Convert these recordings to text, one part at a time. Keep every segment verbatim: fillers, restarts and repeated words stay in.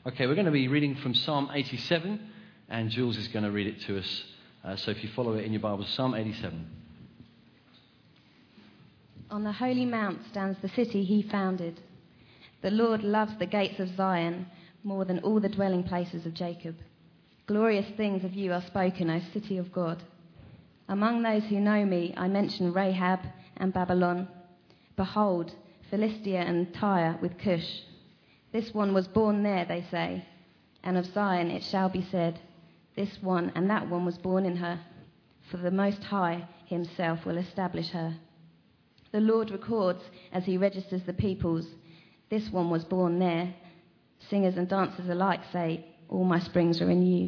Okay, we're going to be reading from Psalm eighty-seven, and Jules is going to read it to us. Uh, so if you follow it in your Bible, Psalm eighty-seven. On the holy mount stands the city he founded. The Lord loves the gates of Zion more than all the dwelling places of Jacob. Glorious things of you are spoken, O city of God. Among those who know me, I mention Rahab and Babylon. Behold, Philistia and Tyre with Cush. This one was born there, they say, and of Zion it shall be said, this one and that one was born in her, for the Most High himself will establish her. The Lord records as he registers the peoples, this one was born there. Singers and dancers alike say, all my springs are in you.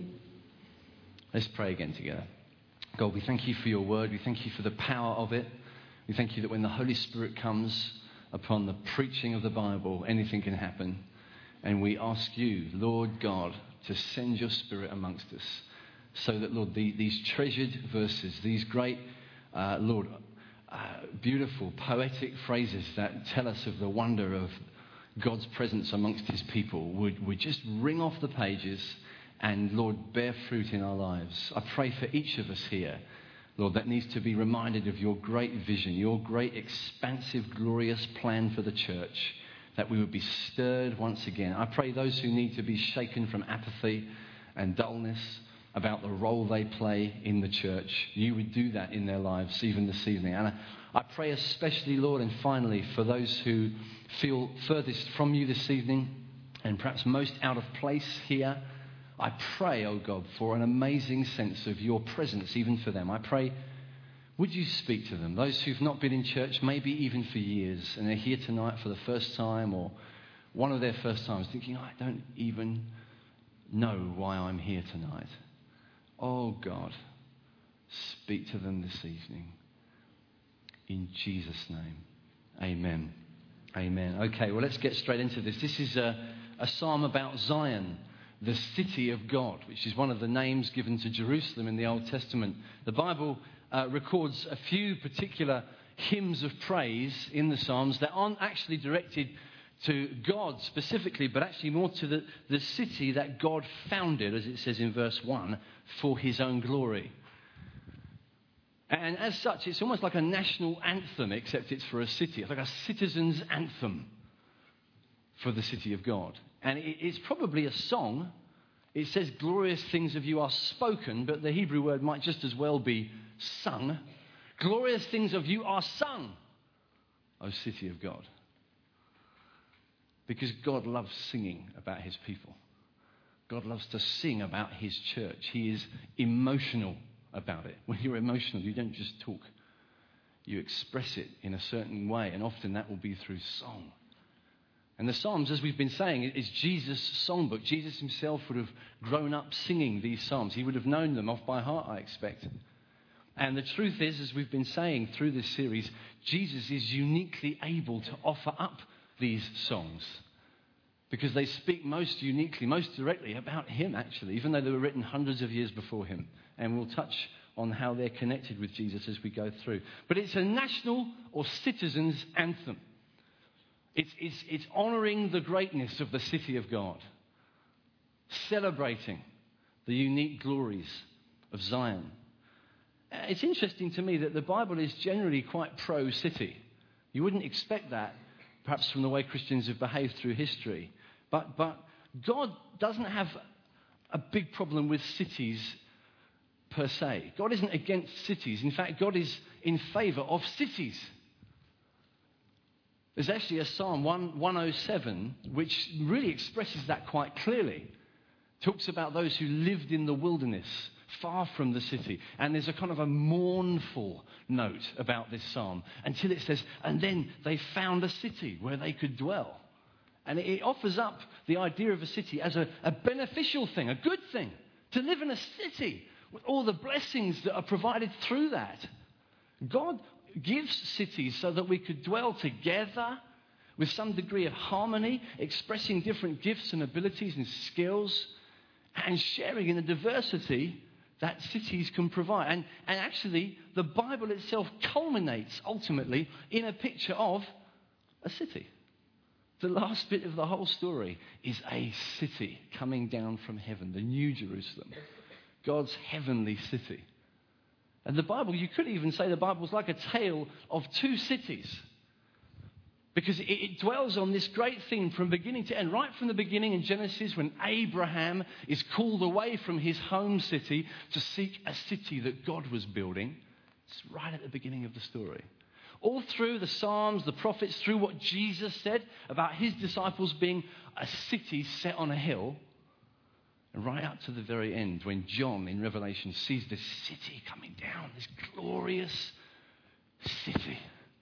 Let's pray again together. God, we thank you for your word. We thank you for the power of it. We thank you that when the Holy Spirit comes upon the preaching of the Bible, anything can happen. And we ask you, Lord God, to send your Spirit amongst us so that, Lord, the, these treasured verses, these great, uh, Lord, uh, beautiful, poetic phrases that tell us of the wonder of God's presence amongst his people would, would just ring off the pages and, Lord, bear fruit in our lives. I pray for each of us here, Lord, that needs to be reminded of your great vision, your great, expansive, glorious plan for the church, that we would be stirred once again. I pray those who need to be shaken from apathy and dullness about the role they play in the church, you would do that in their lives even this evening. And I, I pray especially, Lord, and finally, for those who feel furthest from you this evening and perhaps most out of place here, I pray, oh God, for an amazing sense of your presence even for them. I pray, would you speak to them? Those who've not been in church, maybe even for years, and they're here tonight for the first time or one of their first times, thinking, I don't even know why I'm here tonight. Oh God, speak to them this evening. In Jesus' name, amen. Amen. Okay, well, let's get straight into this. This is a, a psalm about Zion, the city of God, which is one of the names given to Jerusalem in the Old Testament. The Bible uh, records a few particular hymns of praise in the Psalms that aren't actually directed to God specifically, but actually more to the, the city that God founded, as it says in verse one, for his own glory. And as such, it's almost like a national anthem, except it's for a city. It's like a citizen's anthem for the city of God. And it's probably a song. It says, glorious things of you are spoken, but the Hebrew word might just as well be sung. Glorious things of you are sung, O city of God. Because God loves singing about his people. God loves to sing about his church. He is emotional about it. When you're emotional, you don't just talk. You express it in a certain way, and often that will be through song. And the Psalms, as we've been saying, is Jesus' songbook. Jesus himself would have grown up singing these Psalms. He would have known them off by heart, I expect. And the truth is, as we've been saying through this series, Jesus is uniquely able to offer up these songs because they speak most uniquely, most directly about him, actually, even though they were written hundreds of years before him. And we'll touch on how they're connected with Jesus as we go through. But it's a national or citizen's anthem. It's, it's, it's honouring the greatness of the city of God, celebrating the unique glories of Zion. It's interesting to me that the Bible is generally quite pro-city. You wouldn't expect that, perhaps from the way Christians have behaved through history. But, but God doesn't have a big problem with cities per se. God isn't against cities. In fact, God is in favour of cities. There's actually a Psalm one oh seven which really expresses that quite clearly. It talks about those who lived in the wilderness, far from the city. And there's a kind of a mournful note about this psalm until it says, and then they found a city where they could dwell. And it offers up the idea of a city as a, a beneficial thing, a good thing, to live in a city with all the blessings that are provided through that. God gives cities so that we could dwell together with some degree of harmony, expressing different gifts and abilities and skills, and sharing in the diversity that cities can provide. And, and actually, the Bible itself culminates ultimately in a picture of a city. The last bit of the whole story is a city coming down from heaven, the New Jerusalem, God's heavenly city. And the Bible, you could even say the Bible's like a tale of two cities. Because it, it dwells on this great thing from beginning to end. Right from the beginning in Genesis, when Abraham is called away from his home city to seek a city that God was building. It's right at the beginning of the story. All through the Psalms, the prophets, through what Jesus said about his disciples being a city set on a hill. And right up to the very end, when John in Revelation sees this city coming down, this glorious city.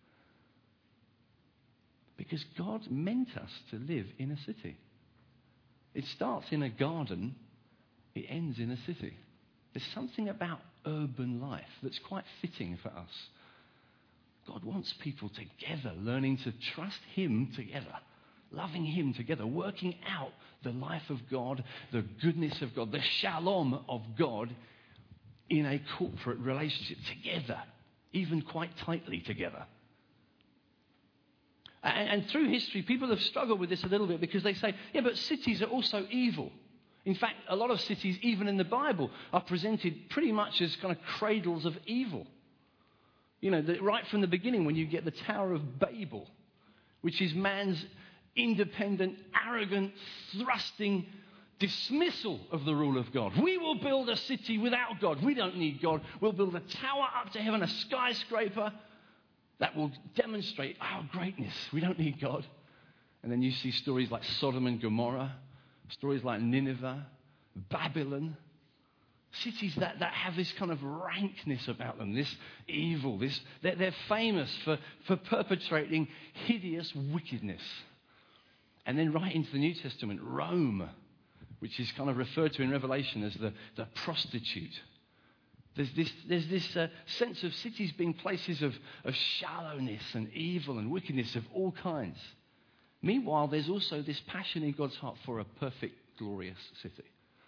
Because God meant us to live in a city. It starts in a garden, it ends in a city. There's something about urban life that's quite fitting for us. God wants people together, learning to trust him together, loving him together, working out the life of God, the goodness of God, the shalom of God in a corporate relationship together, even quite tightly together. And, and through history, people have struggled with this a little bit because they say, yeah, but cities are also evil. In fact, a lot of cities, even in the Bible, are presented pretty much as kind of cradles of evil. You know, the, right from the beginning when you get the Tower of Babel, which is man's independent, arrogant, thrusting dismissal of the rule of God. We will build a city without God. We don't need God. We'll build a tower up to heaven, a skyscraper that will demonstrate our greatness. We don't need God. And then you see stories like Sodom and Gomorrah, stories like Nineveh, Babylon, cities that, that have this kind of rankness about them, this evil, this they're, they're famous for, for perpetrating hideous wickedness. And then right into the New Testament, Rome, which is kind of referred to in Revelation as the, the prostitute. There's this, there's this uh, sense of cities being places of, of shallowness and evil and wickedness of all kinds. Meanwhile, there's also this passion in God's heart for a perfect, glorious city.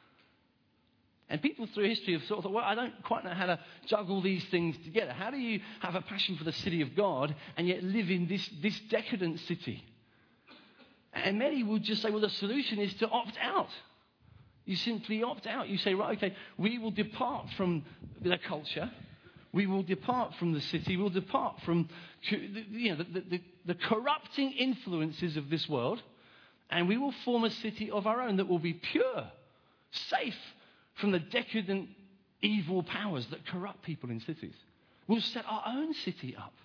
And people through history have sort of thought, well, I don't quite know how to juggle these things together. How do you have a passion for the city of God and yet live in this, this decadent city? And many would just say, well, the solution is to opt out. You simply opt out. You say, right, okay, we will depart from the culture. We will depart from the city. We'll depart from you know, the, the, the corrupting influences of this world. And we will form a city of our own that will be pure, safe from the decadent evil powers that corrupt people in cities. We'll set our own city up.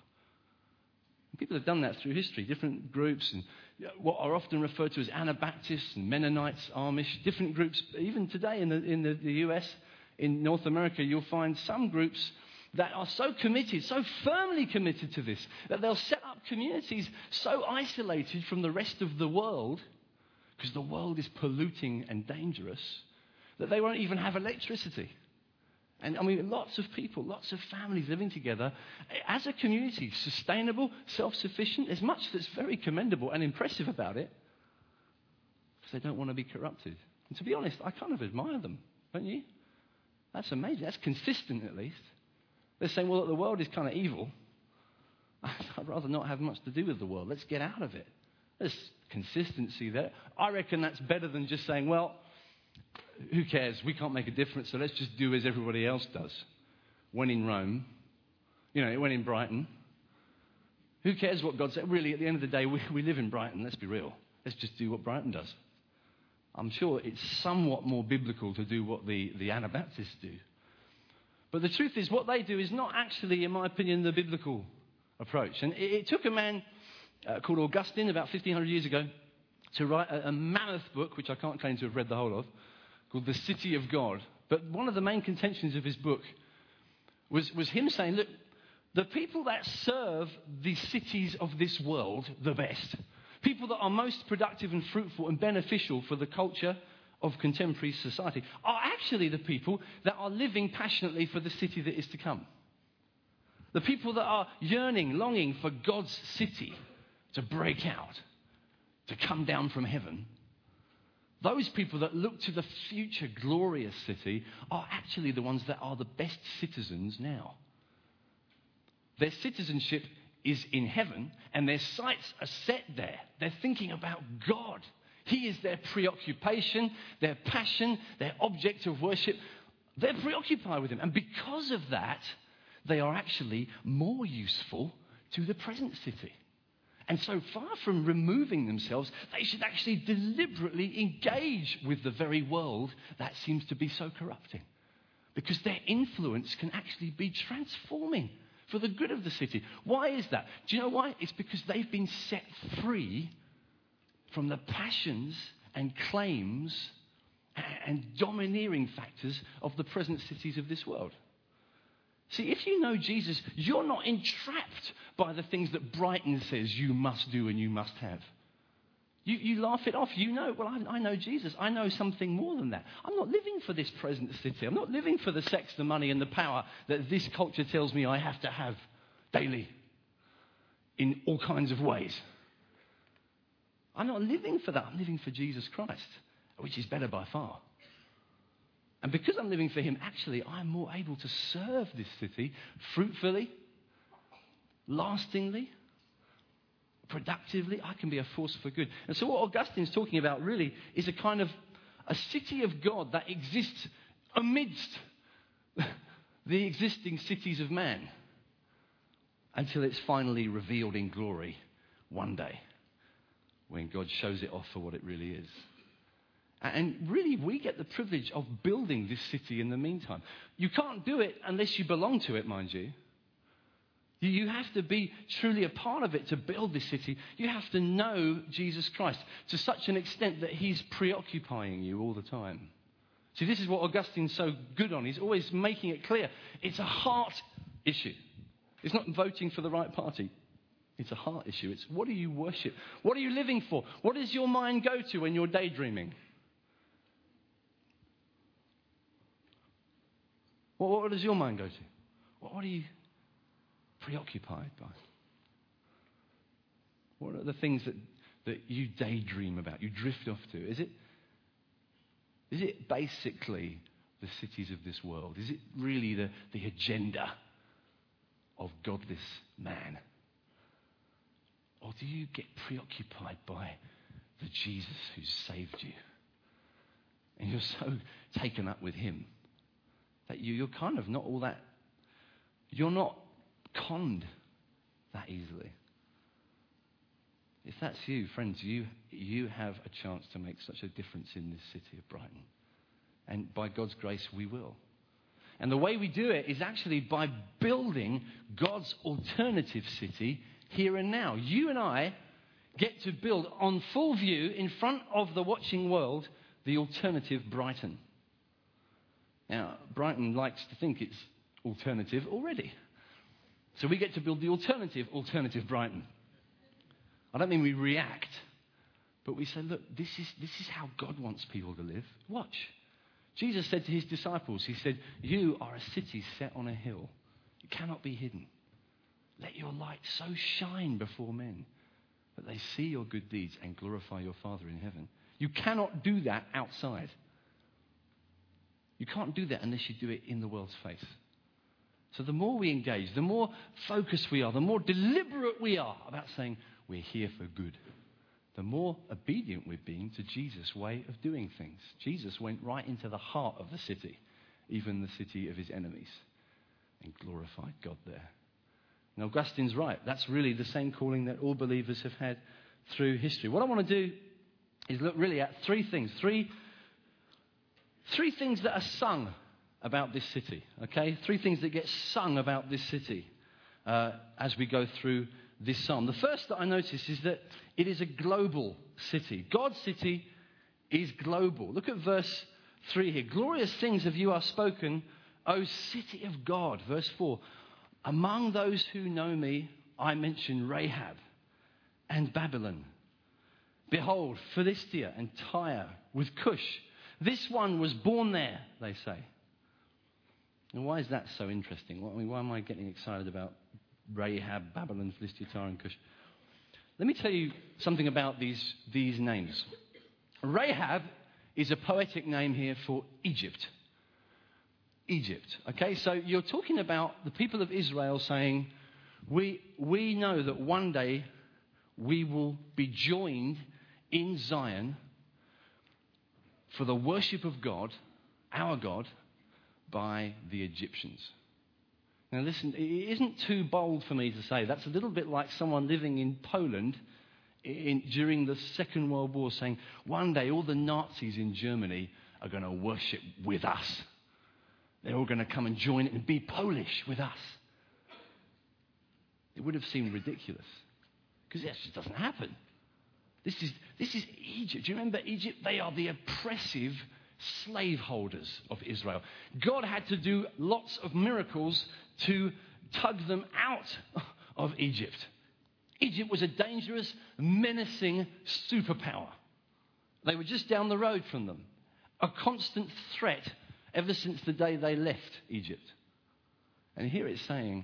People have done that through history, different groups, and what are often referred to as Anabaptists and Mennonites, Amish, different groups. Even today in the, in the, the U S, in North America, you'll find some groups that are so committed, so firmly committed to this, that they'll set up communities so isolated from the rest of the world, because the world is polluting and dangerous, that they won't even have electricity. And I mean, lots of people, lots of families living together as a community, sustainable, self-sufficient. There's much that's very commendable and impressive about it, because they don't want to be corrupted. And to be honest, I kind of admire them, don't you? That's amazing. That's consistent, at least. They're saying, well, look, the world is kind of evil. I'd rather not have much to do with the world. Let's get out of it. There's consistency there. I reckon that's better than just saying, well, who cares? We can't make a difference, so let's just do as everybody else does. When in Rome, you know, when in Brighton, who cares what God said? Really, at the end of the day, we, we live in Brighton, let's be real. Let's just do what Brighton does. I'm sure it's somewhat more biblical to do what the, the Anabaptists do. But the truth is, what they do is not actually, in my opinion, the biblical approach. And it, it took a man uh, called Augustine about fifteen hundred years ago to write a, a mammoth book, which I can't claim to have read the whole of, called The City of God. But one of the main contentions of his book was, was him saying, look, the people that serve the cities of this world the best, people that are most productive and fruitful and beneficial for the culture of contemporary society, are actually the people that are living passionately for the city that is to come. The people that are yearning, longing for God's city to break out, to come down from heaven. Those people that look to the future glorious city are actually the ones that are the best citizens now. Their citizenship is in heaven and their sights are set there. They're thinking about God. He is their preoccupation, their passion, their object of worship. They're preoccupied with him. And because of that, they are actually more useful to the present city. And so far from removing themselves, they should actually deliberately engage with the very world that seems to be so corrupting. Because their influence can actually be transforming for the good of the city. Why is that? Do you know why? It's because they've been set free from the passions and claims and domineering factors of the present cities of this world. See, if you know Jesus, you're not entrapped by the things that Brighton says you must do and you must have. You, you laugh it off. You know, well, I, I know Jesus. I know something more than that. I'm not living for this present city. I'm not living for the sex, the money, and the power that this culture tells me I have to have daily in all kinds of ways. I'm not living for that. I'm living for Jesus Christ, which is better by far. And because I'm living for him, actually, I'm more able to serve this city fruitfully, lastingly, productively. I can be a force for good. And so what Augustine's talking about really is a kind of a city of God that exists amidst the existing cities of man until it's finally revealed in glory one day when God shows it off for what it really is. And really, we get the privilege of building this city in the meantime. You can't do it unless you belong to it, mind you. You have to be truly a part of it to build this city. You have to know Jesus Christ to such an extent that he's preoccupying you all the time. See, this is what Augustine's so good on. He's always making it clear. It's a heart issue. It's not voting for the right party. It's a heart issue. It's what do you worship? What are you living for? What does your mind go to when you're daydreaming? Well, what does your mind go to? What are you preoccupied by? What are the things that, that you daydream about, you drift off to? Is it, is it basically the cities of this world? Is it really the, the agenda of godless man? Or do you get preoccupied by the Jesus who's saved you? And you're so taken up with him that you, you're kind of not all that, you're not conned that easily. If that's you, friends, you, you have a chance to make such a difference in this city of Brighton. And by God's grace, we will. And the way we do it is actually by building God's alternative city here and now. You and I get to build on full view in front of the watching world the alternative Brighton. Now, Brighton likes to think it's alternative already. So we get to build the alternative, alternative Brighton. I don't mean we react, but we say, look, this is, this is how God wants people to live. Watch. Jesus said to his disciples, he said, you are a city set on a hill. It cannot be hidden. Let your light so shine before men that they see your good deeds and glorify your Father in heaven. You cannot do that outside. You can't do that unless you do it in the world's face. So the more we engage, the more focused we are, the more deliberate we are about saying we're here for good, the more obedient we're being to Jesus' way of doing things. Jesus went right into the heart of the city, even the city of his enemies, and glorified God there. And Augustine's right. That's really the same calling that all believers have had through history. What I want to do is look really at three things, three, three things that are sung about this city, okay? Three things that get sung about this city uh, as we go through this psalm. The first that I notice is that it is a global city. God's city is global. Look at verse three here. Glorious things of you are spoken, O city of God. Verse four. Among those who know me, I mention Rahab and Babylon. Behold, Philistia and Tyre with Cush. This one was born there, they say. And why is that so interesting? I mean, why am I getting excited about Rahab, Babylon, Philistia, Tyre, and Cush? Let me tell you something about these, these names. Rahab is a poetic name here for Egypt. Egypt. Okay, so you're talking about the people of Israel saying, We, we know that one day we will be joined in Zion for the worship of God, our God, by the Egyptians. Now listen, it isn't too bold for me to say. That's a little bit like someone living in Poland in, during the Second World War saying, one day all the Nazis in Germany are going to worship with us. They're all going to come and join it and be Polish with us. It would have seemed ridiculous because that just doesn't happen. This is, this is Egypt. Do you remember Egypt? They are the oppressive slaveholders of Israel. God had to do lots of miracles to tug them out of Egypt. Egypt was a dangerous, menacing superpower. They were just down the road from them. A constant threat ever since the day they left Egypt. And here it's saying,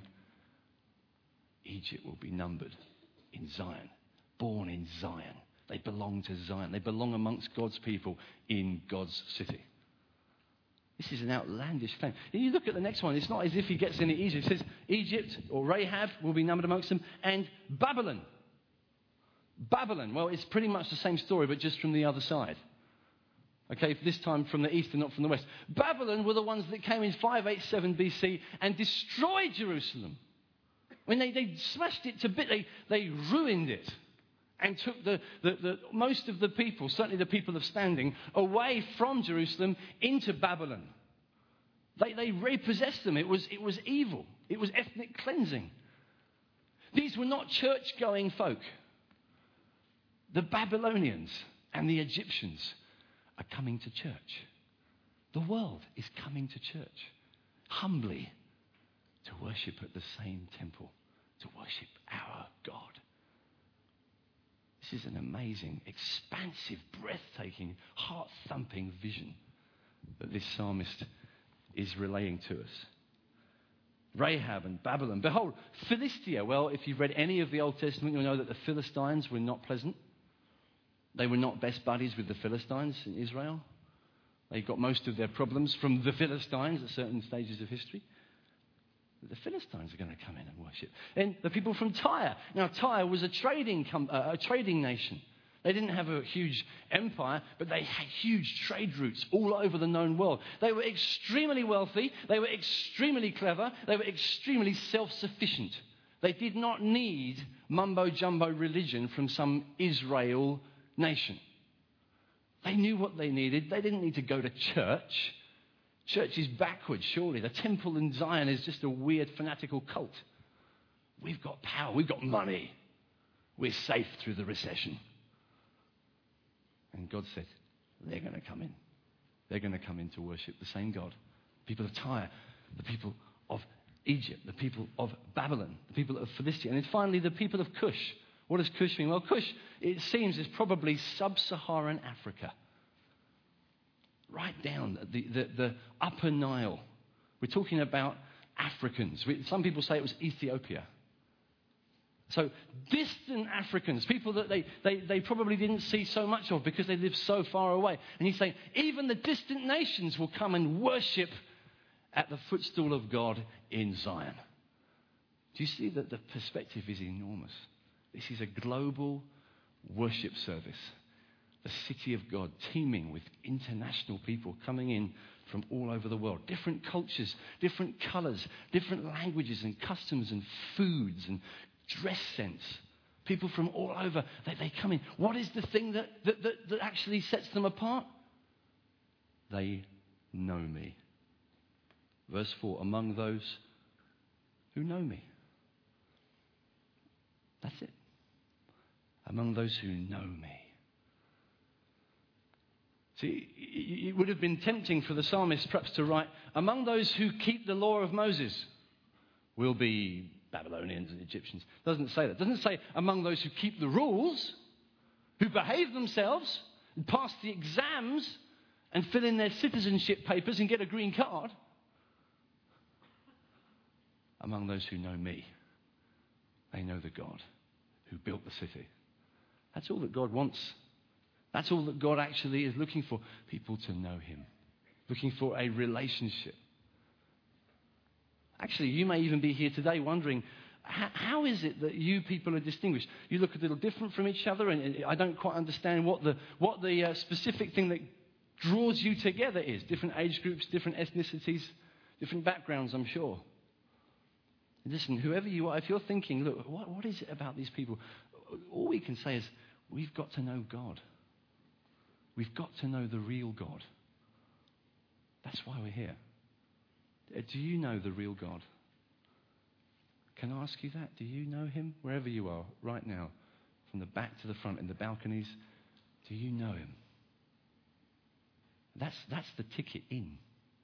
Egypt will be numbered in Zion, born in Zion. They belong to Zion. They belong amongst God's people in God's city. This is an outlandish claim. And you look at the next one. It's not as if he gets into Egypt. It says Egypt or Rahab will be numbered amongst them, and Babylon. Babylon. Well, it's pretty much the same story, but just from the other side. Okay, this time from the east and not from the west. Babylon were the ones that came in five eighty-seven B C and destroyed Jerusalem. When they, they smashed it to bits, they, they ruined it and took the, the, the most of the people, certainly the people of standing, away from Jerusalem into Babylon. They, they repossessed them. It was, it was evil. It was ethnic cleansing. These were not church-going folk. The Babylonians and the Egyptians are coming to church. The world is coming to church humbly to worship at the same temple, to worship our God. This is an amazing, expansive, breathtaking, heart-thumping vision that this psalmist is relaying to us. Rahab and Babylon. Behold, Philistia. Well, if you've read any of the Old Testament, you'll know that the Philistines were not pleasant. They were not best buddies with the Philistines in Israel. They got most of their problems from the Philistines at certain stages of history. But the Philistines are going to come in and worship. And the people from Tyre. Now, Tyre was a trading, com- uh, a trading nation. They didn't have a huge empire, but they had huge trade routes all over the known world. They were extremely wealthy. They were extremely clever. They were extremely self-sufficient. They did not need mumbo-jumbo religion from some Israel nation. They knew what they needed. They didn't need to go to church. Church is backwards, surely. The temple in Zion is just a weird, fanatical cult. We've got power. We've got money. We're safe through the recession. And God said, they're going to come in. They're going to come in to worship the same God. People of Tyre, the people of Egypt, the people of Babylon, the people of Philistia, and then finally the people of Cush. What does Cush mean? Well, Cush, it seems, is probably sub-Saharan Africa. Right down the, the, the upper Nile. We're talking about Africans. We, some people say it was Ethiopia. So distant Africans, people that they, they, they probably didn't see so much of because they lived so far away. And he's saying, even the distant nations will come and worship at the footstool of God in Zion. Do you see that the perspective is enormous? This is a global worship service. The city of God teeming with international people coming in from all over the world. Different cultures, different colours, different languages and customs and foods and dress sense. People from all over, they, they come in. What is the thing that, that, that, that actually sets them apart? They know me. Verse four, among those who know me. That's it. Among those who know me. See, it would have been tempting for the psalmist perhaps to write, among those who keep the law of Moses will be Babylonians and Egyptians. It doesn't say that. It doesn't say among those who keep the rules, who behave themselves and pass the exams and fill in their citizenship papers and get a green card. Among those who know me, they know the God who built the city. That's all that God wants. That's all that God actually is looking for. People to know him. Looking for a relationship. Actually, you may even be here today wondering, how, how is it that you people are distinguished? You look a little different from each other, and I don't quite understand what the, what the uh, specific thing that draws you together is. Different age groups, different ethnicities, different backgrounds, I'm sure. Listen, whoever you are, if you're thinking, look, what, what is it about these people? All we can say is, we've got to know God. We've got to know the real God. That's why we're here. Do you know the real God? Can I ask you that? Do you know him? Wherever you are, right now, from the back to the front, in the balconies, do you know him? That's, that's the ticket in.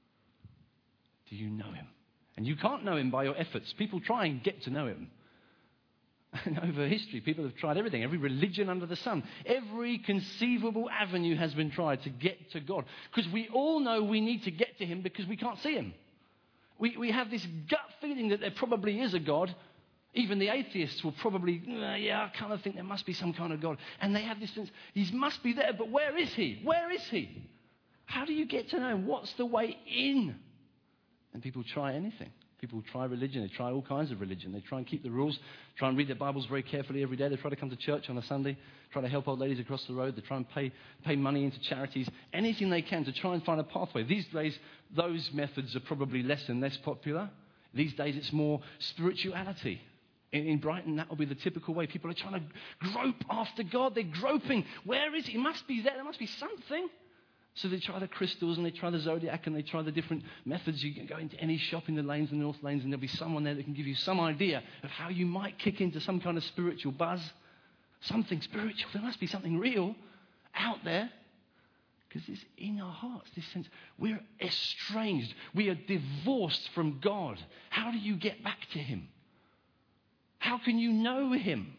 Do you know him? And you can't know him by your efforts. People try and get to know him. And over history, people have tried everything, every religion under the sun. Every conceivable avenue has been tried to get to God. Because we all know we need to get to him because we can't see him. We, we have this gut feeling that there probably is a God. Even the atheists will probably, uh, yeah, I kind of think there must be some kind of God. And they have this sense, he must be there, but where is he? Where is he? How do you get to know him? What's the way in? And people try anything. People try religion. They try all kinds of religion. They try and keep the rules, try and read their Bibles very carefully every day. They try to come to church on a Sunday, try to help old ladies across the road. They try and pay, pay money into charities, anything they can to try and find a pathway. These days, those methods are probably less and less popular. These days, it's more spirituality. In, in Brighton, that will be the typical way. People are trying to grope after God. They're groping. Where is he? He must be there. There must be something. So they try the crystals and they try the zodiac and they try the different methods. You can go into any shop in the lanes and the north lanes and there'll be someone there that can give you some idea of how you might kick into some kind of spiritual buzz. Something spiritual. There must be something real out there. Because it's in our hearts, this sense. We're estranged. We are divorced from God. How do you get back to him? How can you know him?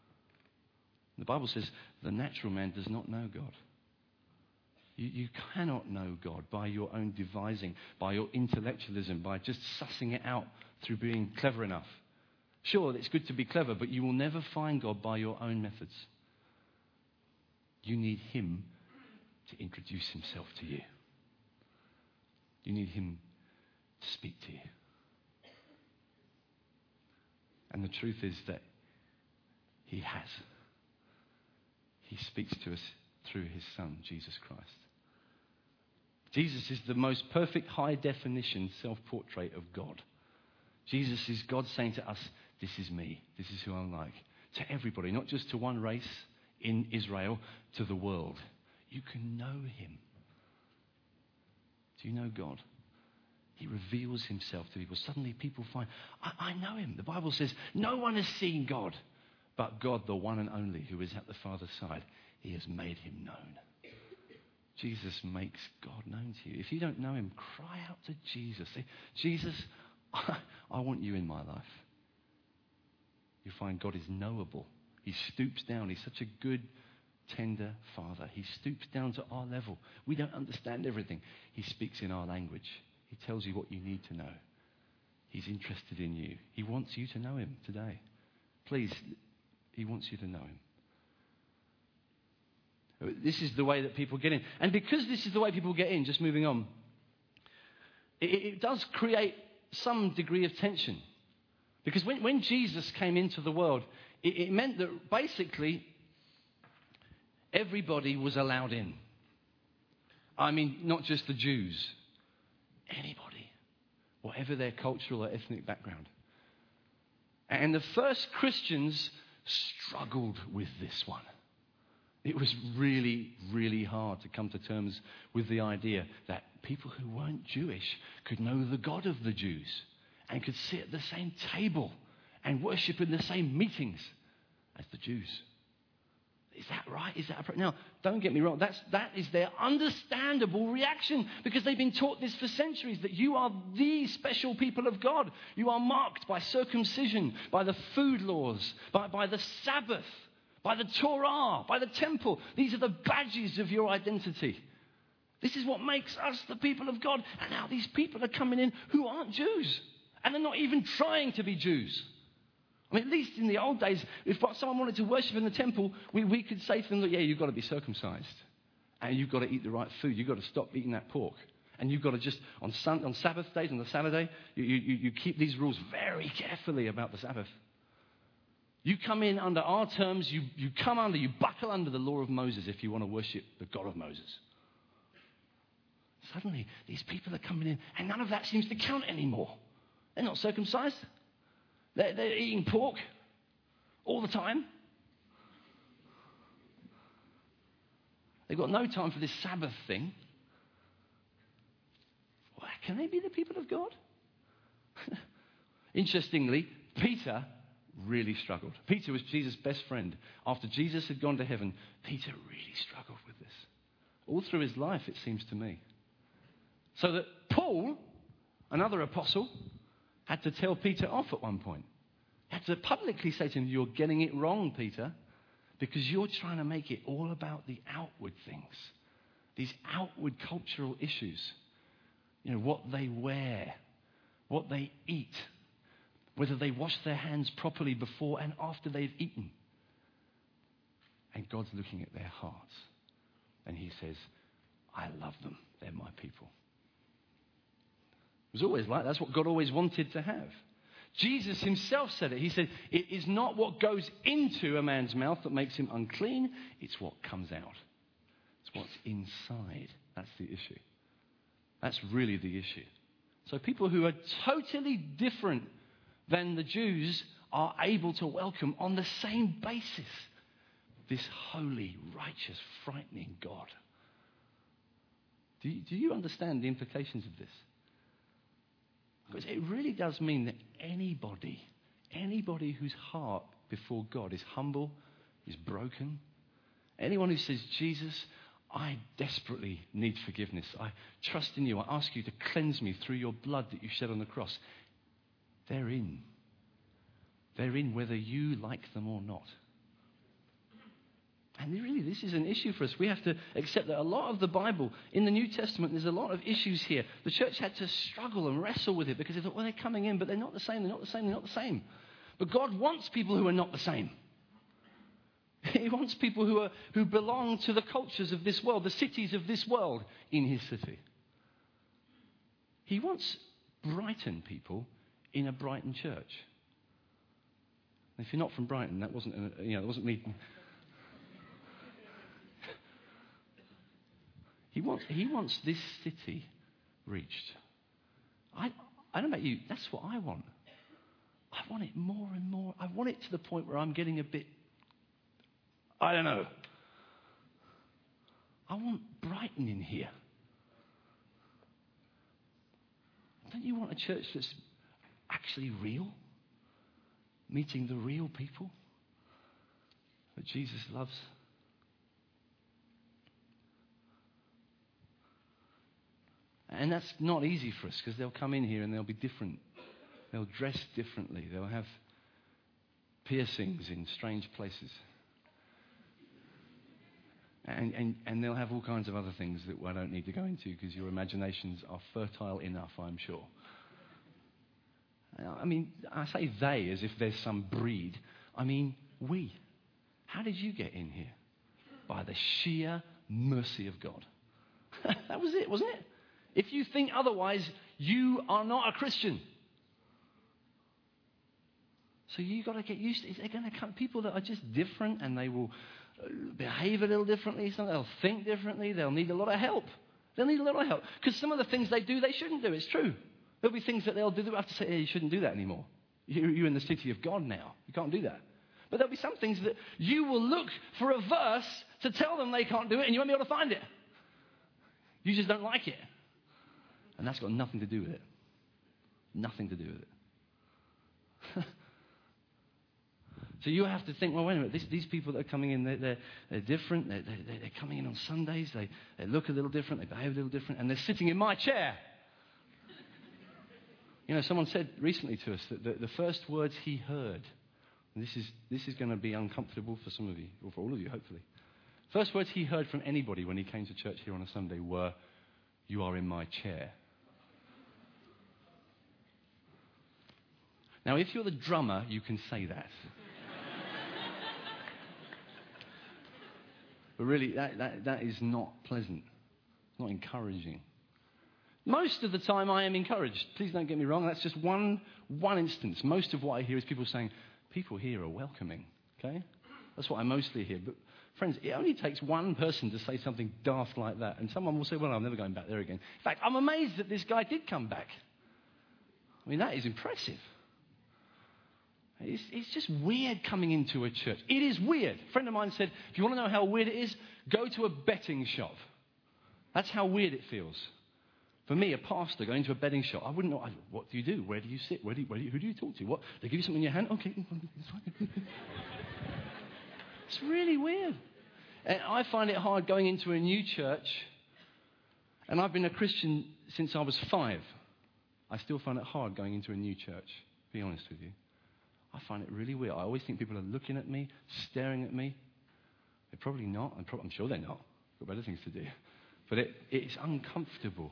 The Bible says the natural man does not know God. You, you cannot know God by your own devising, by your intellectualism, by just sussing it out through being clever enough. Sure, it's good to be clever, but you will never find God by your own methods. You need him to introduce himself to you. You need him to speak to you. And the truth is that he has. He speaks to us through his Son, Jesus Christ. Jesus is the most perfect high-definition self-portrait of God. Jesus is God saying to us, this is me. This is who I'm like. To everybody, not just to one race in Israel, to the world. You can know him. Do you know God? He reveals himself to people. Suddenly people find, I, I know him. The Bible says, no one has seen God, but God, the one and only, who is at the Father's side. He has made him known. Jesus makes God known to you. If you don't know him, cry out to Jesus. Say, Jesus, I, I want you in my life. You find God is knowable. He stoops down. He's such a good, tender Father. He stoops down to our level. We don't understand everything. He speaks in our language. He tells you what you need to know. He's interested in you. He wants you to know him today. Please, he wants you to know him. This is the way that people get in. And because this is the way people get in, just moving on, it, it does create some degree of tension. Because when, when Jesus came into the world, it, it meant that basically everybody was allowed in. I mean, not just the Jews. Anybody. Whatever their cultural or ethnic background. And the first Christians struggled with this one. It was really, really hard to come to terms with the idea that people who weren't Jewish could know the God of the Jews and could sit at the same table and worship in the same meetings as the Jews. Is that right? Is that a... Now, don't get me wrong. That's, that is their understandable reaction because they've been taught this for centuries, that you are the special people of God. You are marked by circumcision, by the food laws, by, by the Sabbath, by the Torah, by the temple. These are the badges of your identity. This is what makes us the people of God. And now these people are coming in who aren't Jews. And they're not even trying to be Jews. I mean, at least in the old days, if someone wanted to worship in the temple, we, we could say to them, yeah, you've got to be circumcised. And you've got to eat the right food. You've got to stop eating that pork. And you've got to just, on, sun, on Sabbath days, on the Saturday, you, you, you keep these rules very carefully about the Sabbath. You come in under our terms, you, you come under, you buckle under the law of Moses if you want to worship the God of Moses. Suddenly, these people are coming in, and none of that seems to count anymore. They're not circumcised. They're, they're eating pork all the time. They've got no time for this Sabbath thing. Well, can they be the people of God? Interestingly, Peter really struggled. Peter was Jesus' best friend. After Jesus had gone to heaven, Peter really struggled with this. All through his life, it seems to me. So that Paul, another apostle, had to tell Peter off at one point. He had to publicly say to him, "You're getting it wrong, Peter, because you're trying to make it all about the outward things, these outward cultural issues. You know, what they wear, what they eat, whether they wash their hands properly before and after they've eaten." And God's looking at their hearts. And he says, "I love them. They're my people." It was always like that. That's what God always wanted to have. Jesus himself said it. He said, "It is not what goes into a man's mouth that makes him unclean. It's what comes out. It's what's inside." That's the issue. That's really the issue. So people who are totally different than the Jews are able to welcome on the same basis this holy, righteous, frightening God. Do you, do you understand the implications of this? Because it really does mean that anybody, anybody whose heart before God is humble, is broken, anyone who says, "Jesus, I desperately need forgiveness. I trust in you. I ask you to cleanse me through your blood that you shed on the cross," they're in. They're in whether you like them or not. And really, this is an issue for us. We have to accept that a lot of the Bible, in the New Testament, there's a lot of issues here. The church had to struggle and wrestle with it because they thought, well, they're coming in, but they're not the same, they're not the same, they're not the same. But God wants people who are not the same. He wants people who are who belong to the cultures of this world, the cities of this world, in his city. He wants Brighton people in a Brighton church. If you're not from Brighton, that wasn't, you know, that wasn't me. He wants, he wants this city reached. I, I don't know about you, that's what I want. I want it more and more. I want it to the point where I'm getting a bit, I don't know. I want Brighton in here. Don't you want a church that's actually real? Meeting the real people that Jesus loves? And that's not easy for us because they'll come in here and they'll be different. They'll dress differently. They'll have piercings in strange places. And, and, and they'll have all kinds of other things that I don't need to go into because your imaginations are fertile enough, I'm sure. I mean, I say they as if there's some breed. I mean, we. How did you get in here? By the sheer mercy of God. That was it, wasn't it? If you think otherwise, you are not a Christian. So you've got to get used to it. They're going to come people that are just different and they will behave a little differently. So they'll think differently. They'll need a lot of help. They'll need a lot of help. Because some of the things they do, they shouldn't do. It's true. There'll be things that they'll do that we have to say, hey, you shouldn't do that anymore. You're in the city of God now. You can't do that. But there'll be some things that you will look for a verse to tell them they can't do it and you won't be able to find it. You just don't like it. And that's got nothing to do with it. Nothing to do with it. So you have to think, well, wait a minute, this, these people that are coming in, they're, they're, they're different. They're, they're, they're coming in on Sundays. They, they look a little different. They behave a little different. And they're sitting in my chair. You know, someone said recently to us that the, the first words he heard, and this is, this is going to be uncomfortable for some of you, or for all of you, hopefully. First words he heard from anybody when he came to church here on a Sunday were, "You are in my chair." Now, if you're the drummer, you can say that. But really, that, that, that is not pleasant. It's not encouraging. Most of the time, I am encouraged. Please don't get me wrong. That's just one, one instance. Most of what I hear is people saying, people here are welcoming, okay? That's what I mostly hear. But friends, it only takes one person to say something daft like that, and someone will say, well, I'm never going back there again. In fact, I'm amazed that this guy did come back. I mean, that is impressive. It's, it's just weird coming into a church. It is weird. A friend of mine said, if you want to know how weird it is, go to a betting shop. That's how weird it feels. For me, a pastor going to a betting shop, I wouldn't know, I, what do you do? Where do you sit? Where do you, where do you, who do you talk to? What? They give you something in your hand? Okay. It's really weird. And I find it hard going into a new church, and I've been a Christian since I was five. I still find it hard going into a new church, to be honest with you. I find it really weird. I always think people are looking at me, staring at me. They're probably not. I'm, pro- I'm sure they're not. They've got better things to do. But it, it's uncomfortable.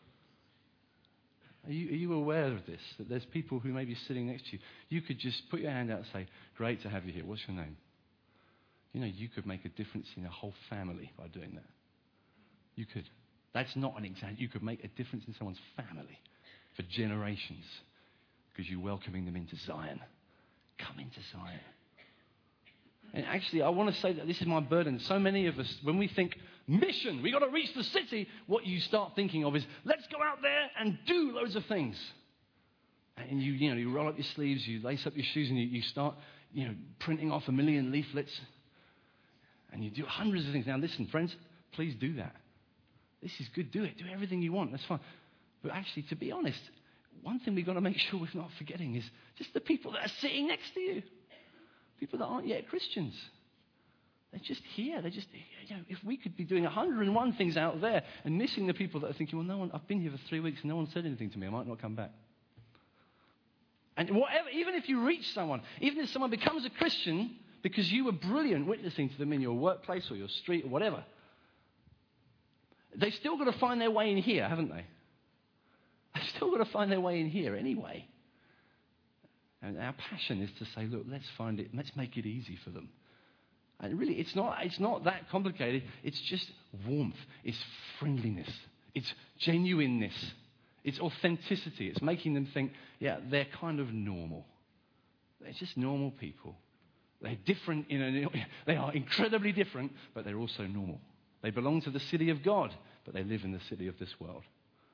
Are you, are you aware of this? That there's people who may be sitting next to you. You could just put your hand out and say, great to have you here. What's your name? You know, you could make a difference in a whole family by doing that. You could. That's not an example. You could make a difference in someone's family for generations because you're welcoming them into Zion. Come into Zion. And actually, I want to say that this is my burden. So many of us, when we think mission, we've got to reach the city, what you start thinking of is, let's go out there and do loads of things. And you, you know, you roll up your sleeves, you lace up your shoes, and you, you start, you know, printing off a million leaflets. And you do hundreds of things. Now, listen, friends, please do that. This is good. Do it. Do everything you want. That's fine. But actually, to be honest, one thing we've got to make sure we're not forgetting is just the people that are sitting next to you. People that aren't yet Christians. They're just here. They're just, you know, if we could be doing one hundred and one things out there and missing the people that are thinking, well, no one, I've been here for three weeks and no one said anything to me. I might not come back. And whatever, even if you reach someone, even if someone becomes a Christian because you were brilliant witnessing to them in your workplace or your street or whatever, they've still got to find their way in here, haven't they? They've still got to find their way in here anyway. And our passion is to say, look, let's find it, let's make it easy for them. And really, it's not, it's not that complicated. It's just warmth. It's friendliness. It's genuineness. It's authenticity. It's making them think, yeah, they're kind of normal. They're just normal people. They're different in a, they are incredibly different, but they're also normal. They belong to the city of God, but they live in the city of this world.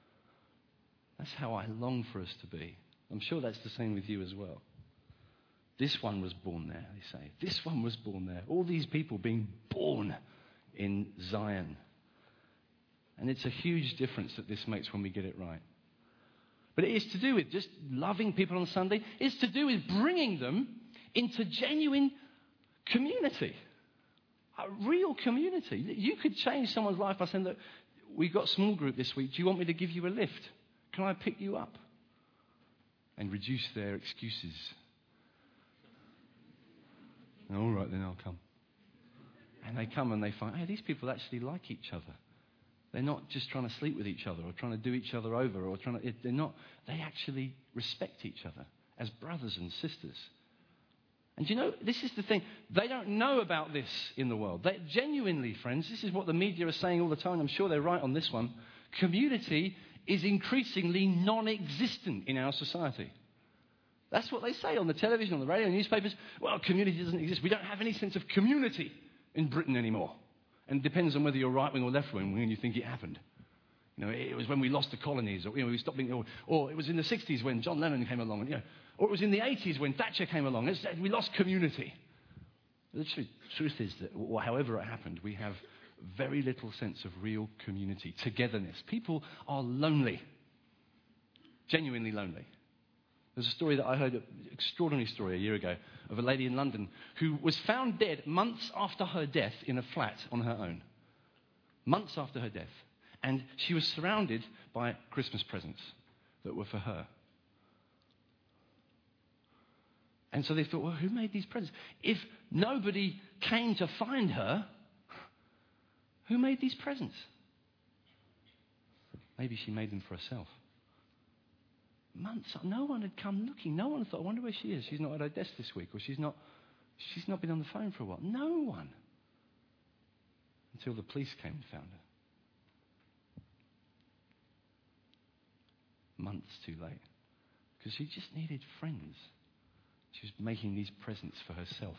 That's how I long for us to be. I'm sure that's the same with you as well. This one was born there, they say. This one was born there. All these people being born in Zion. And it's a huge difference that this makes when we get it right. But it is to do with just loving people on Sunday. It's to do with bringing them into genuine community. A real community. You could change someone's life by saying, look, we've got a small group this week. Do you want me to give you a lift? Can I pick you up? And reduce their excuses. All right, then I'll come. And they come and they find, hey, these people actually like each other. They're not just trying to sleep with each other or trying to do each other over or trying to, they're not, they actually respect each other as brothers and sisters. And you know, this is the thing, they don't know about this in the world. They genuinely, friends, this is what the media are saying all the time. I'm sure they're right on this one. Community is increasingly non-existent in our society. That's what they say on the television, on the radio, newspapers. Well, community doesn't exist. We don't have any sense of community in Britain anymore. And it depends on whether you're right-wing or left-wing when you think it happened. You know, it was when we lost the colonies, or you know, we stopped being, or, or it was in the sixties when John Lennon came along, you know, or it was in the eighties when Thatcher came along. It's, we lost community. The truth is that, however it happened, we have very little sense of real community, togetherness. People are lonely, genuinely lonely. There's a story that I heard, an extraordinary story a year ago, of a lady in London who was found dead months after her death in a flat on her own. Months after her death. And she was surrounded by Christmas presents that were for her. And so they thought, well, who made these presents? If nobody came to find her, who made these presents? Maybe she made them for herself. Months, no one had come looking. No one thought, I wonder where she is. She's not at her desk this week, or she's not, she's not been on the phone for a while. No one. Until the police came and found her. Months too late. Because she just needed friends. She was making these presents for herself.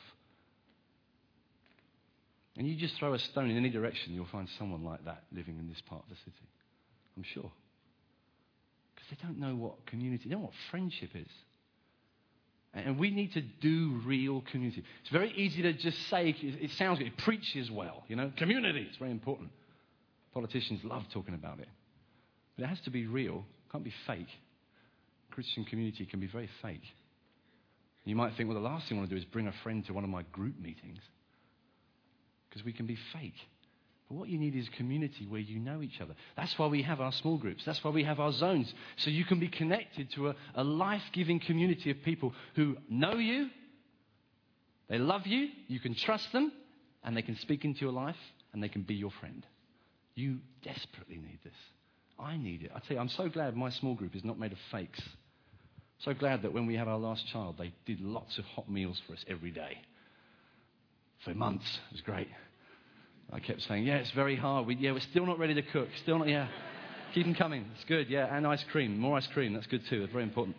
And you just throw a stone in any direction, you'll find someone like that living in this part of the city. I'm sure. Because they don't know what community, they don't know what friendship is. And we need to do real community. It's very easy to just say, it sounds good, it preaches well, you know. Community, it's very important. Politicians love talking about it. But it has to be real, it can't be fake. Christian community can be very fake. You might think, well, the last thing I want to do is bring a friend to one of my group meetings. Because we can be fake. But what you need is community where you know each other. That's why we have our small groups. That's why we have our zones. So you can be connected to a, a life-giving community of people who know you, they love you, you can trust them, and they can speak into your life, and they can be your friend. You desperately need this. I need it. I tell you, I'm so glad my small group is not made of fakes. So glad that when we had our last child, they did lots of hot meals for us every day. For months. It was great. I kept saying, yeah, it's very hard. We, yeah, we're still not ready to cook. Still not, yeah. Keep them coming. It's good, yeah. And ice cream. More ice cream. That's good too. That's very important.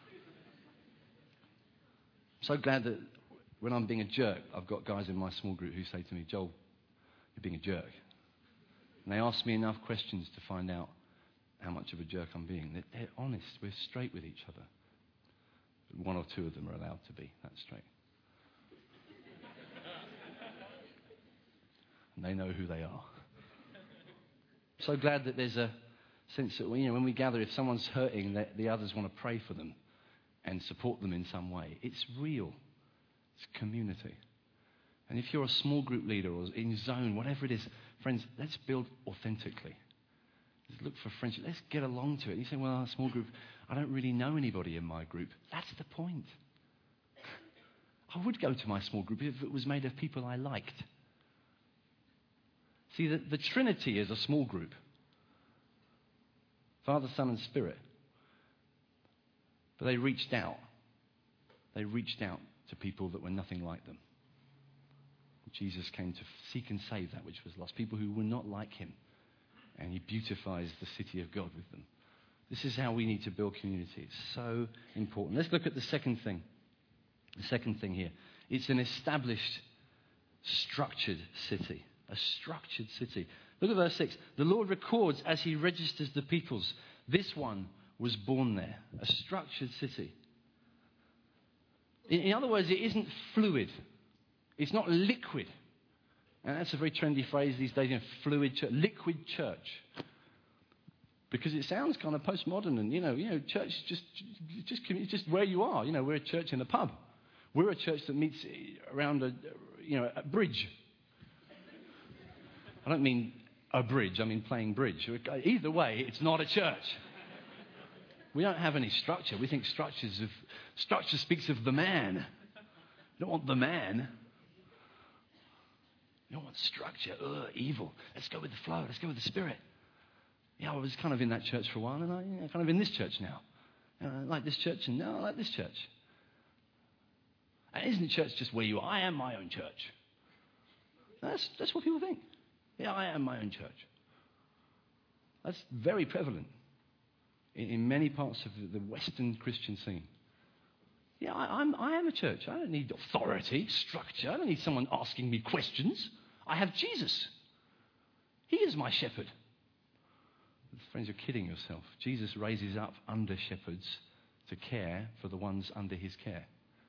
I'm so glad that when I'm being a jerk, I've got guys in my small group who say to me, Joel, you're being a jerk. And they ask me enough questions to find out how much of a jerk I'm being. They're, they're honest. We're straight with each other. One or two of them are allowed to be that straight. And they know who they are. So glad that there's a sense that, you know, when we gather, if someone's hurting, the, the others want to pray for them and support them in some way. It's real. It's community. And if you're a small group leader or in zone, whatever it is, friends, let's build authentically. Let's look for friendship. Let's get along to it. You say, well, a small group, I don't really know anybody in my group. That's the point. I would go to my small group if it was made of people I liked. See, the, the Trinity is a small group. Father, Son, and Spirit. But they reached out. They reached out to people that were nothing like them. Jesus came to seek and save that which was lost. People who were not like him. And he beautifies the city of God with them. This is how we need to build community. It's so important. Let's look at the second thing. The second thing here. It's an established, structured city. A structured city. Look at verse six. The Lord records as he registers the peoples. This one was born there. A structured city. In, in other words, it isn't fluid. It's not liquid. And that's a very trendy phrase these days, you know, fluid church, liquid church. Because it sounds kind of postmodern and, you know, you know, church is just, just, just where you are. You know, we're a church in a pub. We're a church that meets around a, you know, a bridge. I don't mean a bridge, I mean playing bridge. Either way, it's not a church. We don't have any structure. We think structures of, structure speaks of the man. You don't want the man. You don't want structure. Ugh, evil. Let's go with the flow. Let's go with the Spirit. Yeah, I was kind of in that church for a while, and I'm you know, kind of in this church now. You know, I like this church, and now I like this church. And isn't church just where you are? I am my own church. That's, that's what people think. Yeah, I am my own church. That's very prevalent in, in many parts of the Western Christian scene. Yeah, I, I'm, I am a church. I don't need authority, structure. I don't need someone asking me questions. I have Jesus. He is my shepherd. Friends, you're kidding yourself. Jesus raises up under shepherds to care for the ones under his care.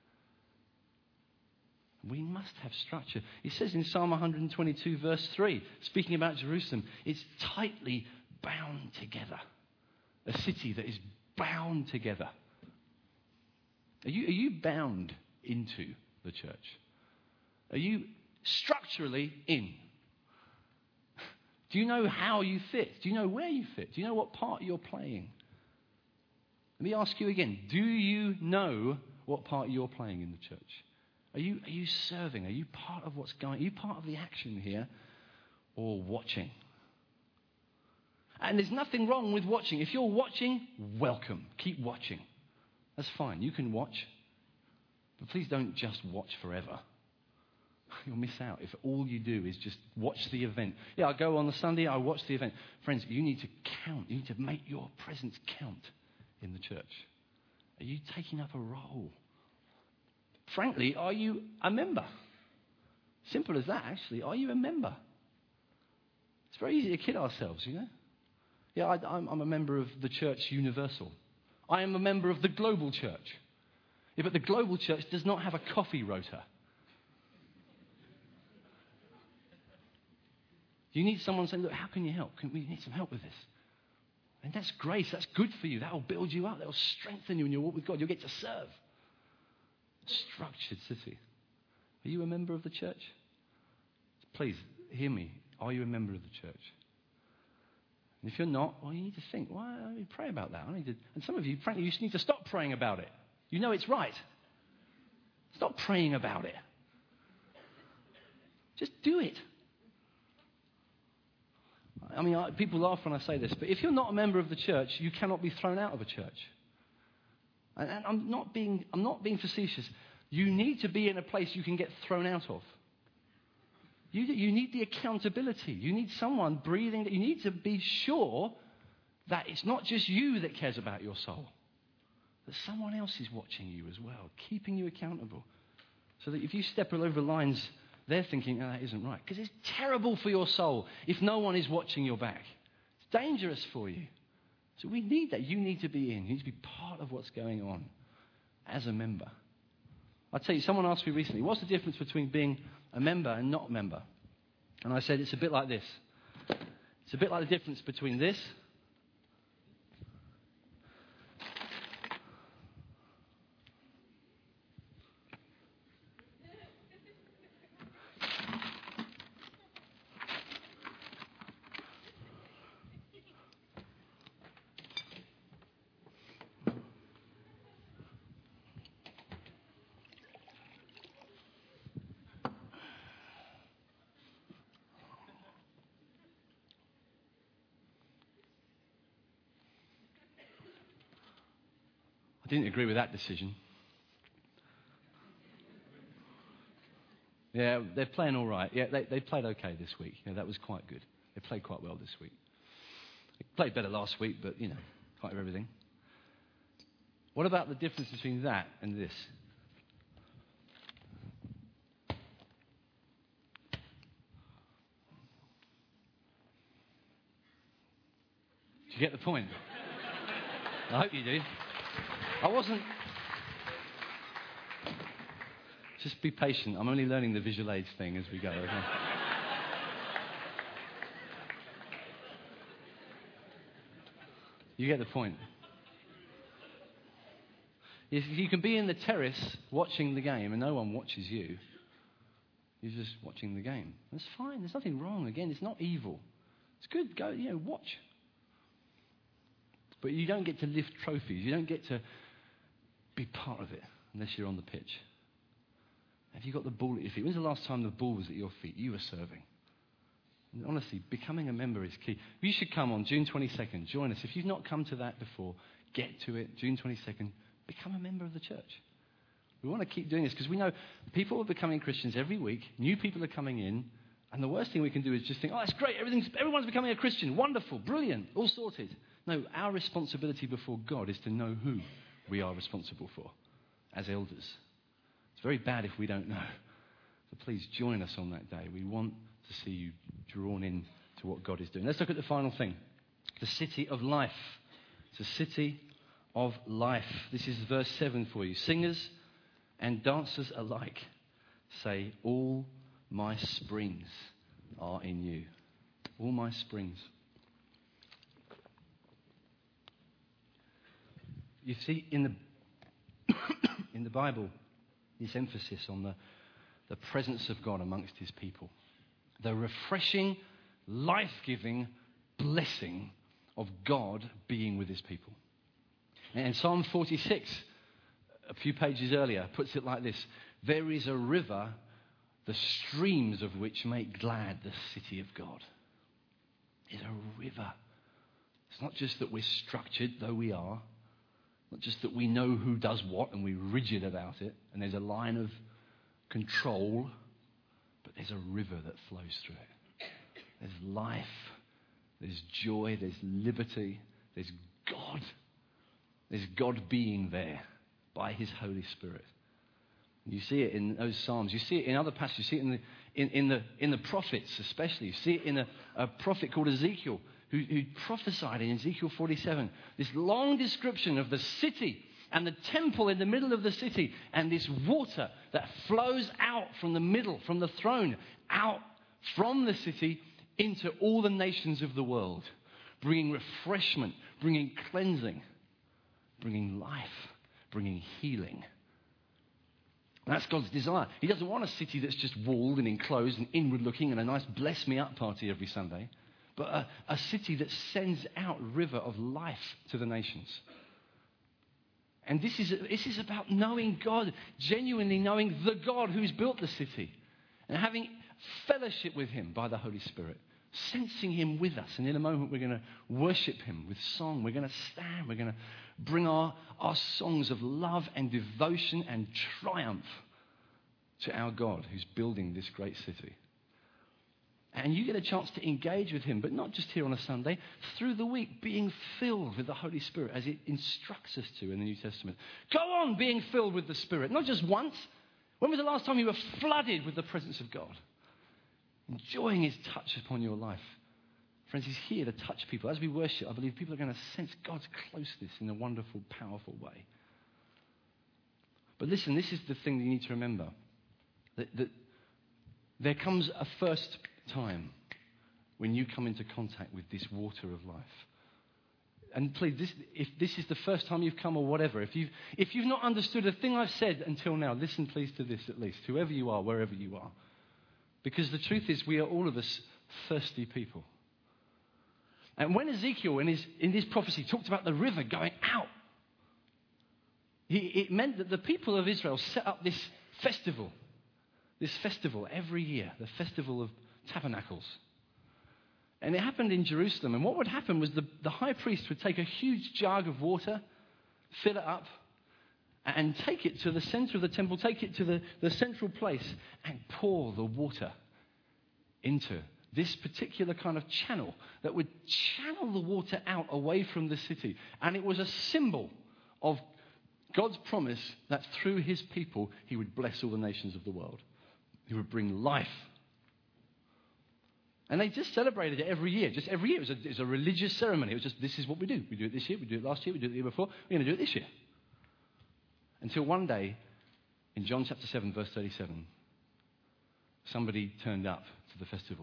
We must have structure. It says in Psalm one twenty-two, verse three, speaking about Jerusalem, it's tightly bound together. A city that is bound together. Are you, are you bound into the church? Are you structurally in? Do you know how you fit? Do you know where you fit? Do you know what part you're playing? Let me ask you again. Do you know what part you're playing in the church? Are you, are you serving? Are you part of what's going on? Are you part of the action here or watching? And there's nothing wrong with watching. If you're watching, welcome. Keep watching. That's fine. You can watch. But please don't just watch forever. You'll miss out if all you do is just watch the event. Yeah, I go on the Sunday, I watch the event. Friends, you need to count. You need to make your presence count in the church. Are you taking up a role? frankly, are you a member? Simple as that, actually. Are you a member? It's very easy to kid ourselves, you know. Yeah, I, I'm, I'm a member of the Church Universal. I am a member of the Global Church. Yeah, but the Global Church does not have a coffee rota. You need someone saying, look, how can you help? Can we need some help with this? And that's grace. That's good for you. That will build you up. That will strengthen you in your walk with God. You'll get to serve. Structured city. Are you a member of the church? Please, hear me. Are you a member of the church? And if you're not, well, you need to think, why don't we pray about that? I need to, and some of you, frankly, you just need to stop praying about it. You know it's right. Stop praying about it. Just do it. I mean, I, people laugh when I say this, but if you're not a member of the church, you cannot be thrown out of a church. And, and I'm not being, I'm not being facetious. You need to be in a place you can get thrown out of. You, you need the accountability. You need someone breathing. You need to be sure that it's not just you that cares about your soul. That someone else is watching you as well, keeping you accountable. So that if you step all over lines, they're thinking, oh, that isn't right. Because it's terrible for your soul if no one is watching your back. It's dangerous for you. So we need that. You need to be in. You need to be part of what's going on as a member. I'll tell you, someone asked me recently, what's the difference between being a member and not a member? And I said, it's a bit like this. It's a bit like the difference between this I didn't agree with that decision. Yeah, they're playing all right. Yeah, they, they played okay this week. Yeah, that was quite good. They played quite well this week. They played better last week, but, you know, quite everything. What about the difference between that and this? Do you get the point? I hope you do. I wasn't... Just be patient. I'm only learning the visual aids thing as we go. Okay? You get the point. If you can be in the terrace watching the game and no one watches you, you're just watching the game. That's fine. There's nothing wrong. Again, it's not evil. It's good. Go, you know, watch. But you don't get to lift trophies. You don't get to be part of it unless you're on the pitch. Have you got the ball at your feet? When's the last time the ball was at your feet? You were serving. And honestly, becoming a member is key. You should come on June twenty-second. Join us. If you've not come to that before, get to it. June twenty-second. Become a member of the church. We want to keep doing this because we know people are becoming Christians every week. New people are coming in. And the worst thing we can do is just think, oh, that's great. Everything's, everyone's becoming a Christian. Wonderful. Brilliant. All sorted. No, our responsibility before God is to know who we are responsible for as elders. It's very bad if we don't know. So please join us on that day. We want to see you drawn in to what God is doing. Let's look at the final thing. The city of life. It's a city of life. This is verse seven for you. Singers and dancers alike say, all my springs are in you. All my springs. You see, in the in the Bible, this emphasis on the, the presence of God amongst his people. The refreshing, life-giving blessing of God being with his people. And Psalm forty-six, a few pages earlier, puts it like this. There is a river, the streams of which make glad the city of God. There's a river. It's not just that we're structured, though we are. Not just that we know who does what and we're rigid about it, and there's a line of control, but there's a river that flows through it. There's life, there's joy, there's liberty, there's God. There's God being there by his Holy Spirit. You see it in those Psalms. You see it in other passages. You see it in the, in, in the, in the prophets especially. You see it in a, a prophet called Ezekiel who, who prophesied in Ezekiel forty-seven. This long description of the city and the temple in the middle of the city and this water that flows out from the middle, from the throne, out from the city into all the nations of the world, bringing refreshment, bringing cleansing, bringing life, bringing healing. That's God's desire. He doesn't want a city that's just walled and enclosed and inward looking and a nice bless me up party every Sunday, but a, a city that sends out a river of life to the nations. And this is, this is about knowing God, genuinely knowing the God who's built the city and having fellowship with him by the Holy Spirit, sensing him with us. And in a moment we're going to worship him with song. We're going to stand. We're going to bring our, our songs of love and devotion and triumph to our God who's building this great city. And you get a chance to engage with him, but not just here on a Sunday, through the week, being filled with the Holy Spirit as it instructs us to in the New Testament. Go on being filled with the Spirit, not just once. When was the last time you were flooded with the presence of God? Enjoying his touch upon your life. Friends, he's here to touch people. As we worship, I believe people are going to sense God's closeness in a wonderful, powerful way. But listen, this is the thing that you need to remember. That, that there comes a first time when you come into contact with this water of life. And please, this, if this is the first time you've come or whatever, if you've, if you've not understood a thing I've said until now, listen please to this at least, whoever you are, wherever you are. Because the truth is, we are all of us thirsty people. And when Ezekiel in his, in his prophecy talked about the river going out, he, it meant that the people of Israel set up this festival, this festival every year, the festival of tabernacles. And it happened in Jerusalem. And what would happen was the, the high priest would take a huge jug of water, fill it up, and take it to the center of the temple, take it to the, the central place, and pour the water into this particular kind of channel that would channel the water out away from the city. And it was a symbol of God's promise that through his people, he would bless all the nations of the world. He would bring life. And they just celebrated it every year. Just every year. It was, a, it was a religious ceremony. It was just, this is what we do. We do it this year. We do it last year. We do it the year before. We're going to do it this year. Until one day, in John chapter seven, verse thirty-seven, somebody turned up to the festival.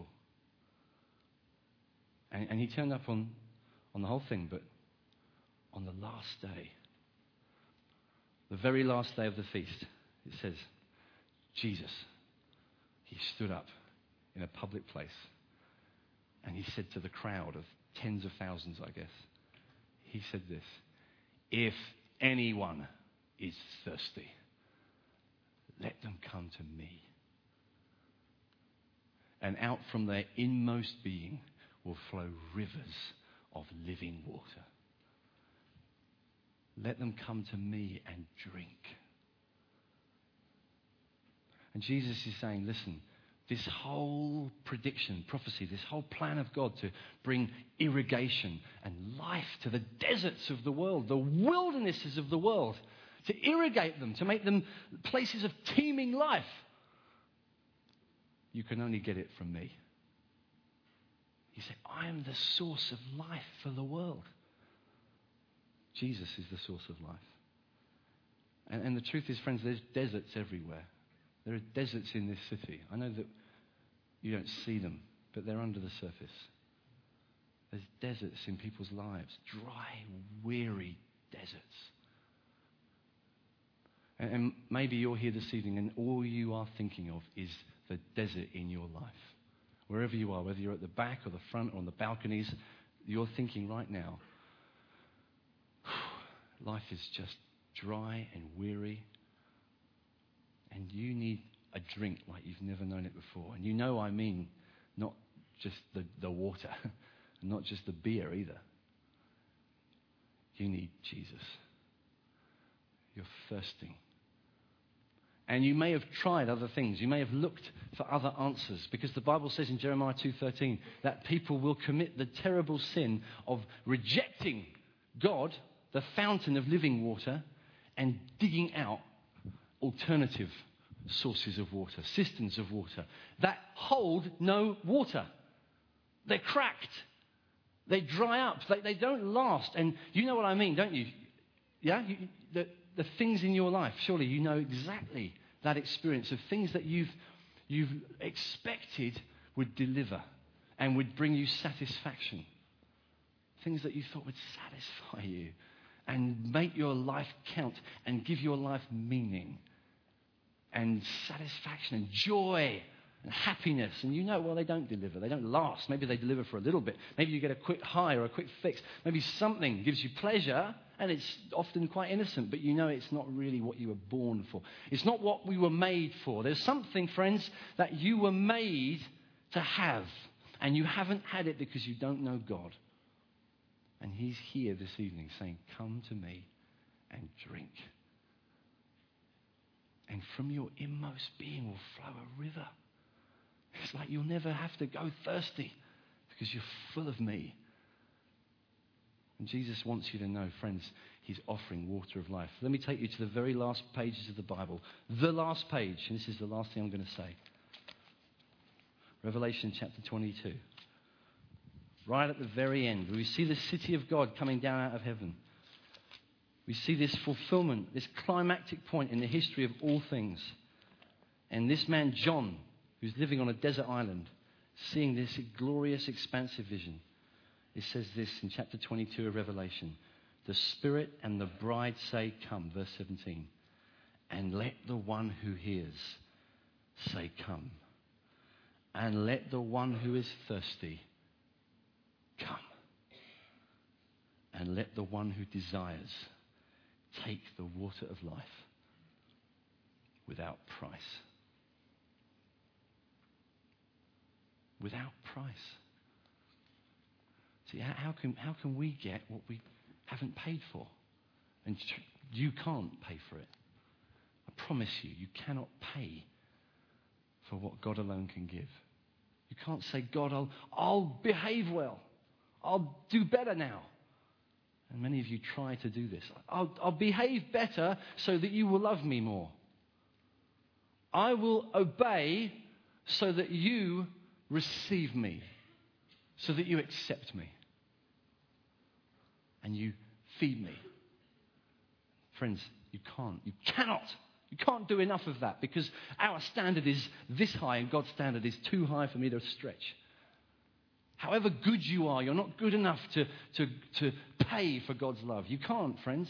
And, and he turned up on, on the whole thing, but on the last day, the very last day of the feast, it says, Jesus, he stood up in a public place and he said to the crowd of tens of thousands, I guess, he said this, if anyone is thirsty, let them come to me. And out from their inmost being will flow rivers of living water. Let them come to me and drink. And Jesus is saying, listen, this whole prediction, prophecy, this whole plan of God to bring irrigation and life to the deserts of the world, the wildernesses of the world, to irrigate them, to make them places of teeming life. You can only get it from me. He said, I am the source of life for the world. Jesus is the source of life. And, and the truth is, friends, there's deserts everywhere. There are deserts in this city. I know that you don't see them, but they're under the surface. There's deserts in people's lives, dry, weary deserts. And, and maybe you're here this evening and all you are thinking of is the desert in your life. Wherever you are, whether you're at the back or the front or on the balconies, you're thinking right now, life is just dry and weary. And you need a drink like you've never known it before. And you know I mean not just the, the water, and not just the beer either. You need Jesus. You're thirsting. And you may have tried other things. You may have looked for other answers. Because the Bible says in Jeremiah two thirteen that people will commit the terrible sin of rejecting God, the fountain of living water, and digging out alternative sources of water, cisterns of water, that hold no water. They're cracked. They dry up. They, they don't last. And you know what I mean, don't you? Yeah? You, the, the things in your life, surely you know exactly that experience of things that you've, you've expected would deliver and would bring you satisfaction. Things that you thought would satisfy you and make your life count and give your life meaning and satisfaction and joy and happiness. And you know, well, they don't deliver. They don't last. Maybe they deliver for a little bit. Maybe you get a quick high or a quick fix. Maybe something gives you pleasure, and it's often quite innocent, but you know it's not really what you were born for. It's not what we were made for. There's something, friends, that you were made to have, and you haven't had it because you don't know God. And he's here this evening saying, come to me and drink. And from your inmost being will flow a river. It's like you'll never have to go thirsty because you're full of me. And Jesus wants you to know, friends, he's offering water of life. Let me take you to the very last pages of the Bible. The last page, and this is the last thing I'm going to say. Revelation chapter twenty-two. Right at the very end, we see the city of God coming down out of heaven. We see this fulfillment, this climactic point in the history of all things. And this man, John, who's living on a desert island, seeing this glorious, expansive vision. It says this in chapter twenty-two of Revelation. The Spirit and the bride say, come, verse seventeen. And let the one who hears say, come. And let the one who is thirsty come. And let the one who desires take the water of life without price. Without price. See, how can, how can we get what we haven't paid for? And you can't pay for it. I promise you, you cannot pay for what God alone can give. You can't say, God, I'll, I'll behave well. I'll do better now. And many of you try to do this. I'll, I'll behave better so that you will love me more. I will obey so that you receive me, so that you accept me and you feed me. Friends, you can't, you cannot, you can't do enough of that because our standard is this high and God's standard is too high for me to stretch. However good you are, you're not good enough to, to, to pay for God's love. You can't, friends.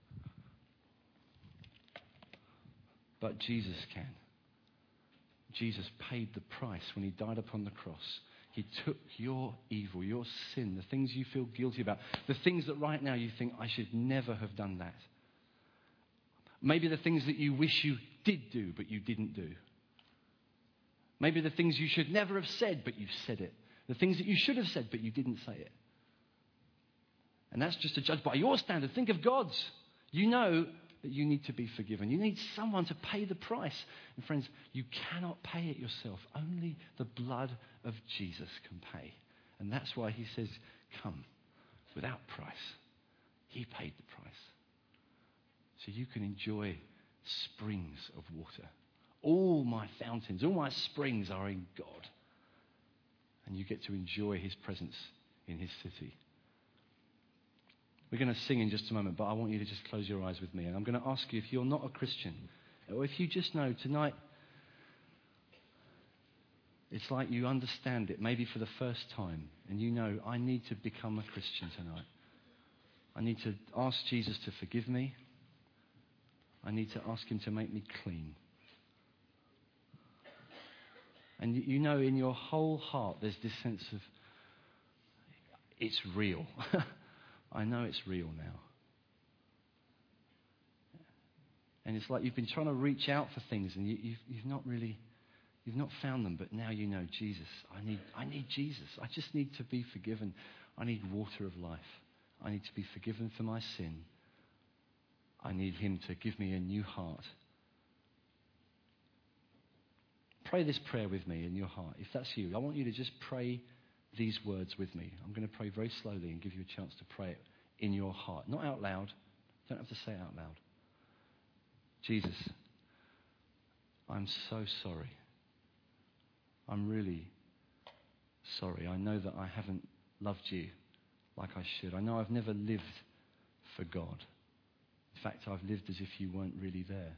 But Jesus can. Jesus paid the price when he died upon the cross. He took your evil, your sin, the things you feel guilty about, the things that right now you think, I should never have done that. Maybe the things that you wish you did do, but you didn't do. Maybe the things you should never have said, but you've said it. The things that you should have said, but you didn't say it. And that's just to judge by your standard. Think of God's. You know that you need to be forgiven. You need someone to pay the price. And friends, you cannot pay it yourself. Only the blood of Jesus can pay. And that's why he says, come, without price. He paid the price. So you can enjoy springs of water. All my fountains, all my springs are in God. And you get to enjoy his presence in his city. We're going to sing in just a moment, but I want you to just close your eyes with me. And I'm going to ask you, if you're not a Christian, or if you just know tonight, it's like you understand it, maybe for the first time, and you know, I need to become a Christian tonight. I need to ask Jesus to forgive me. I need to ask him to make me clean. And you know, in your whole heart, there's this sense of, it's real. I know it's real now. And it's like you've been trying to reach out for things and you, you've, you've not really, you've not found them, but now you know, Jesus, I need, I need Jesus. I just need to be forgiven. I need water of life. I need to be forgiven for my sin. I need him to give me a new heart. Pray this prayer with me in your heart. If that's you, I want you to just pray these words with me. I'm going to pray very slowly and give you a chance to pray it in your heart. Not out loud. Don't have to say it out loud. Jesus, I'm so sorry. I'm really sorry. I know that I haven't loved you like I should. I know I've never lived for God. In fact, I've lived as if you weren't really there.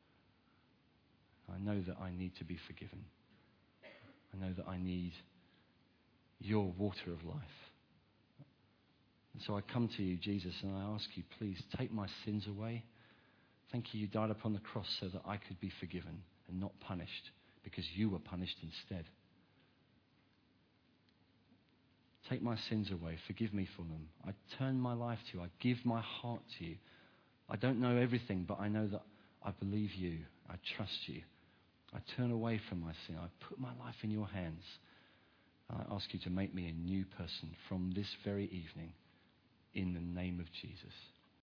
I know that I need to be forgiven. I know that I need your water of life. And so I come to you, Jesus, and I ask you, please take my sins away. Thank you, you died upon the cross so that I could be forgiven and not punished, because you were punished instead. Take my sins away. Forgive me for them. I turn my life to you. I give my heart to you. I don't know everything, but I know that I believe you. I trust you. I turn away from my sin. I put my life in your hands. And I ask you to make me a new person from this very evening in the name of Jesus.